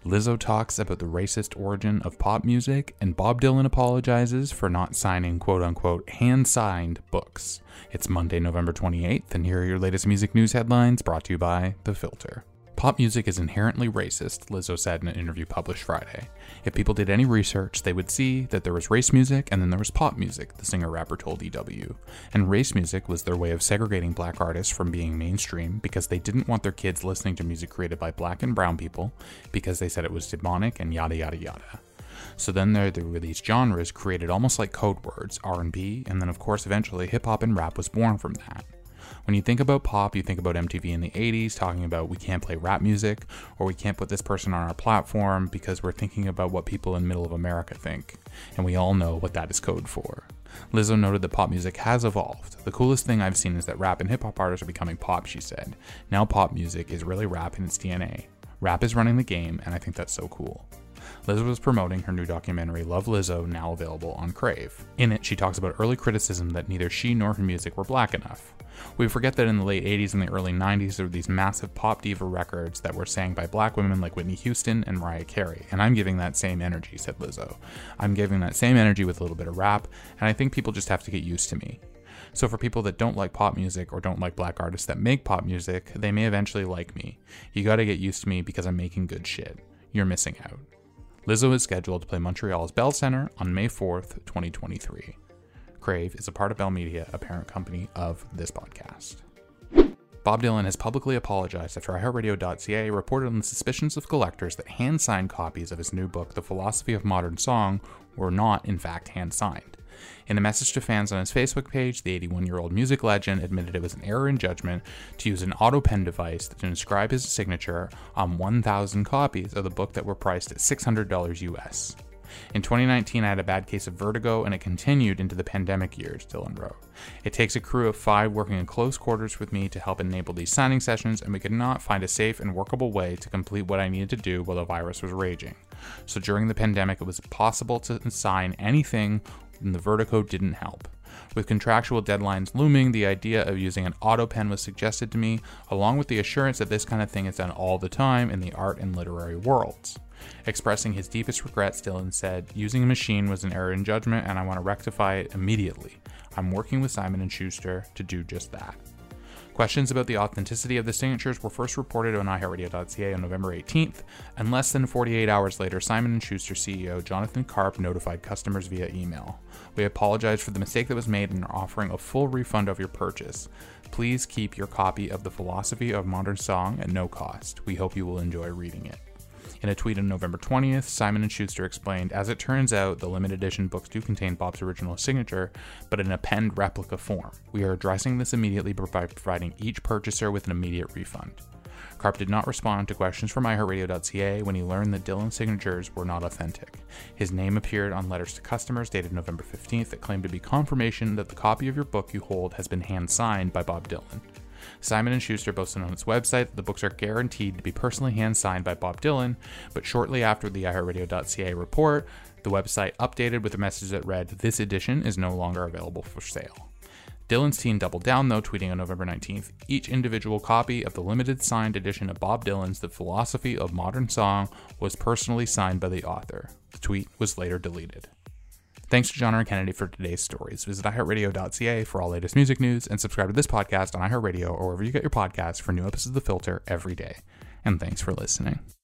Lizzo talks about the racist origin of pop music, and Bob Dylan apologizes for not signing quote-unquote hand-signed books. It's Monday, November 28th, and here are your latest music news headlines brought to you by The Filter. Pop music is inherently racist, Lizzo said in an interview published Friday. If people did any research, they would see that there was race music and then there was pop music, the singer-rapper told EW. And race music was their way of segregating black artists from being mainstream because they didn't want their kids listening to music created by black and brown people because they said it was demonic and yada yada yada. So then there were these genres created almost like code words, R&B, and then of course eventually hip-hop and rap was born from that. When you think about pop, you think about MTV in the 80s talking about we can't play rap music, or we can't put this person on our platform because we're thinking about what people in middle of America think. And we all know what that is code for. Lizzo noted that pop music has evolved. The coolest thing I've seen is that rap and hip-hop artists are becoming pop, she said. Now pop music is really rap in its DNA. Rap is running the game, and I think that's so cool. Lizzo was promoting her new documentary, Love Lizzo, now available on Crave. In it, she talks about early criticism that neither she nor her music were black enough. We forget that in the late 80s and the early 90s, there were these massive pop diva records that were sang by black women like Whitney Houston and Mariah Carey, and I'm giving that same energy, said Lizzo. I'm giving that same energy with a little bit of rap, and I think people just have to get used to me. So for people that don't like pop music or don't like black artists that make pop music, they may eventually like me. You gotta get used to me because I'm making good shit. You're missing out. Lizzo is scheduled to play Montreal's Bell Centre on May 4th, 2023. Crave is a part of Bell Media, a parent company of this podcast. Bob Dylan has publicly apologized after iHeartRadio.ca reported on the suspicions of collectors that hand-signed copies of his new book, The Philosophy of Modern Song, were not, in fact, hand-signed. In a message to fans on his Facebook page, the 81-year-old music legend admitted it was an error in judgment to use an auto pen device to inscribe his signature on 1,000 copies of the book that were priced at $600 US. In 2019, I had a bad case of vertigo, and it continued into the pandemic years, Dylan wrote. It takes a crew of 5 working in close quarters with me to help enable these signing sessions, and we could not find a safe and workable way to complete what I needed to do while the virus was raging. So during the pandemic, it was impossible to sign anything, and the vertigo didn't help. With contractual deadlines looming, the idea of using an auto pen was suggested to me, along with the assurance that this kind of thing is done all the time in the art and literary worlds. Expressing his deepest regrets, Dylan said, "Using a machine was an error in judgment, and I want to rectify it immediately. I'm working with Simon & Schuster to do just that." Questions about the authenticity of the signatures were first reported on iHeartRadio.ca on November 18th, and less than 48 hours later, Simon & Schuster CEO Jonathan Karp notified customers via email. "We apologize for the mistake that was made and are offering a full refund of your purchase. Please keep your copy of The Philosophy of Modern Song at no cost. We hope you will enjoy reading it." In a tweet on November 20th, Simon & Schuster explained, "As it turns out, the limited edition books do contain Bob's original signature, but in a penned replica form. We are addressing this immediately by providing each purchaser with an immediate refund." Karp did not respond to questions from iHeartRadio.ca when he learned that Dylan's signatures were not authentic. His name appeared on letters to customers dated November 15th that claimed to be confirmation that the copy of your book you hold has been hand-signed by Bob Dylan. Simon & Schuster boasted on its website that the books are guaranteed to be personally hand-signed by Bob Dylan, but shortly after the iHeartRadio.ca report, the website updated with a message that read, "This edition is no longer available for sale." Dylan's team doubled down, though, tweeting on November 19th, "Each individual copy of the limited signed edition of Bob Dylan's The Philosophy of Modern Song was personally signed by the author." The tweet was later deleted. Thanks to John R. Kennedy for today's stories. Visit iHeartRadio.ca for all latest music news, and subscribe to this podcast on iHeartRadio or wherever you get your podcasts for new episodes of The Filter every day. And thanks for listening.